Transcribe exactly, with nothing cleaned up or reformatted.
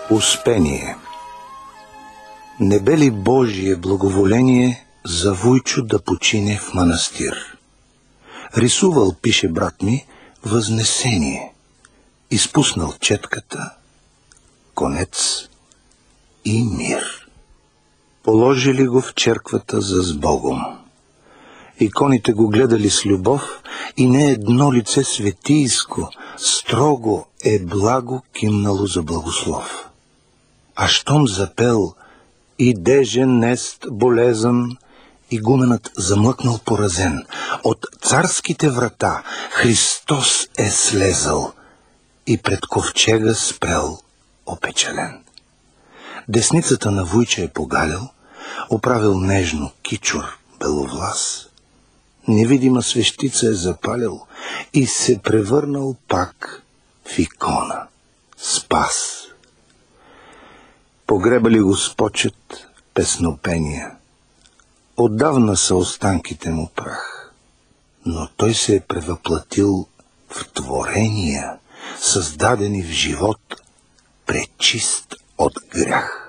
Успение. Не бе ли Божие благоволение за Вуйчо да почине в манастир? Рисувал, пише брат ми, възнесение. Изпуснал четката, конец и мир. Положили го в черквата за сбогом. Иконите го гледали с любов и не едно лице светийско, строго е благо кимнало за благослов. А щом запел идежен нест болезън, игуменът замлъкнал поразен. От царските врата Христос е слезал и пред ковчега спрел опечален. Десницата на Вуйча е погалял, оправил нежно кичур беловлас. Невидима свещица е запалил и се превърнал пак в икона. Спас. Погребали го с почет, песнопения. Отдавна са останките му прах, но той се е превъплатил в творения, създадени в живот, пречист от грях.